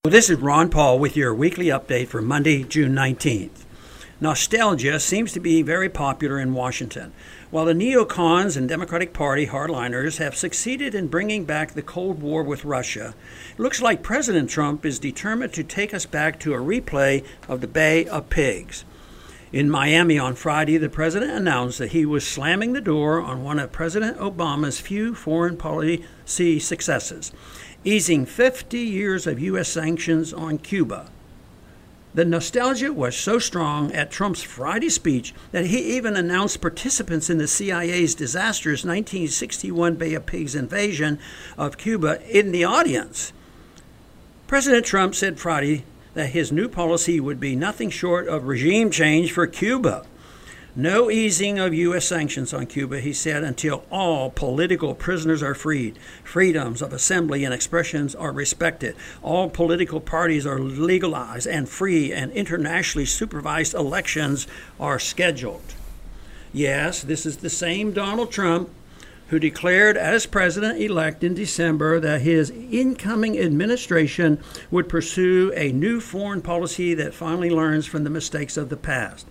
Well, this is Ron Paul with your weekly update for Monday, June 19th. Nostalgia seems to be very popular in Washington. While the neocons and Democratic Party hardliners have succeeded in bringing back the Cold War with Russia, it looks like President Trump is determined to take us back to a replay of the Bay of Pigs. In Miami on Friday, the president announced that he was slamming the door on one of President Obama's few foreign policy successes, easing 50 years of U.S. sanctions on Cuba. The nostalgia was so strong at Trump's Friday speech that he even announced participants in the CIA's disastrous 1961 Bay of Pigs invasion of Cuba in the audience. President Trump said Friday that his new policy would be nothing short of regime change for Cuba. No easing of U.S. sanctions on Cuba, he said, until all political prisoners are freed. Freedoms of assembly and expressions are respected. All political parties are legalized and free, and internationally supervised elections are scheduled. Yes, this is the same Donald Trump who declared as president-elect in December that his incoming administration would pursue a new foreign policy that finally learns from the mistakes of the past.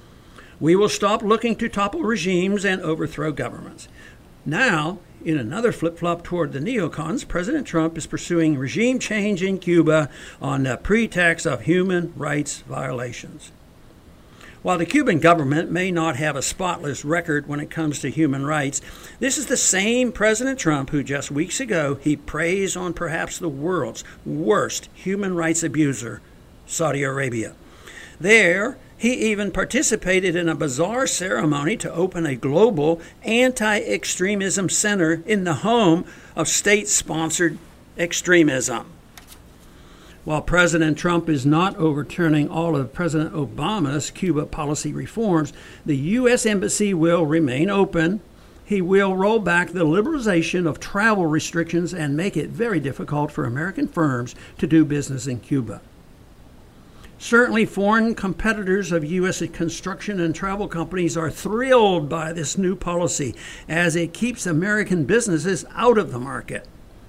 We will stop looking to topple regimes and overthrow governments. Now, in another flip-flop toward the neocons, President Trump is pursuing regime change in Cuba on the pretext of human rights violations. While the Cuban government may not have a spotless record when it comes to human rights, this is the same President Trump who just weeks ago he praised on perhaps the world's worst human rights abuser, Saudi Arabia. There, he even participated in a bizarre ceremony to open a global anti-extremism center in the home of state-sponsored extremism. While President Trump is not overturning all of President Obama's Cuba policy reforms, the U.S. Embassy will remain open. He will roll back the liberalization of travel restrictions and make it very difficult for American firms to do business in Cuba. Certainly, foreign competitors of U.S. construction and travel companies are thrilled by this new policy as it keeps American businesses out of the market.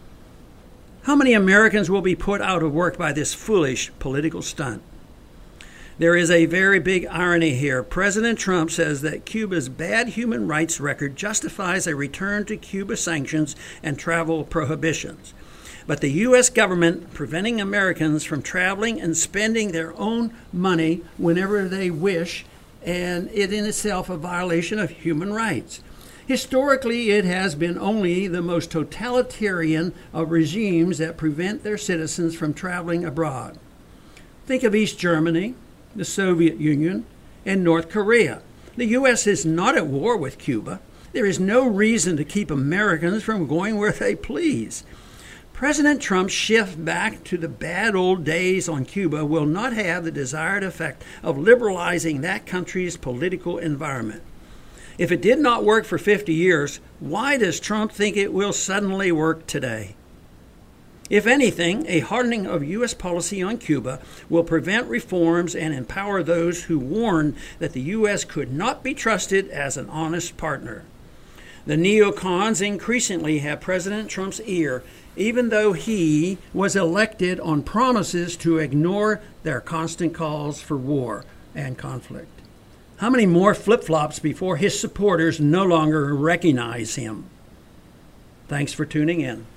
How many Americans will be put out of work by this foolish political stunt? There is a very big irony here. President Trump says that Cuba's bad human rights record justifies a return to Cuba sanctions and travel prohibitions. But the U.S. government preventing Americans from traveling and spending their own money whenever they wish, and it in itself a violation of human rights. Historically, it has been only the most totalitarian of regimes that prevent their citizens from traveling abroad. Think of East Germany, the Soviet Union, and North Korea. The U.S. is not at war with Cuba. There is no reason to keep Americans from going where they please. President Trump's shift back to the bad old days on Cuba will not have the desired effect of liberalizing that country's political environment. If it did not work for 50 years, why does Trump think it will suddenly work today? If anything, a hardening of U.S. policy on Cuba will prevent reforms and empower those who warned that the U.S. could not be trusted as an honest partner. The neocons increasingly have President Trump's ear, even though he was elected on promises to ignore their constant calls for war and conflict. How many more flip-flops before his supporters no longer recognize him? Thanks for tuning in.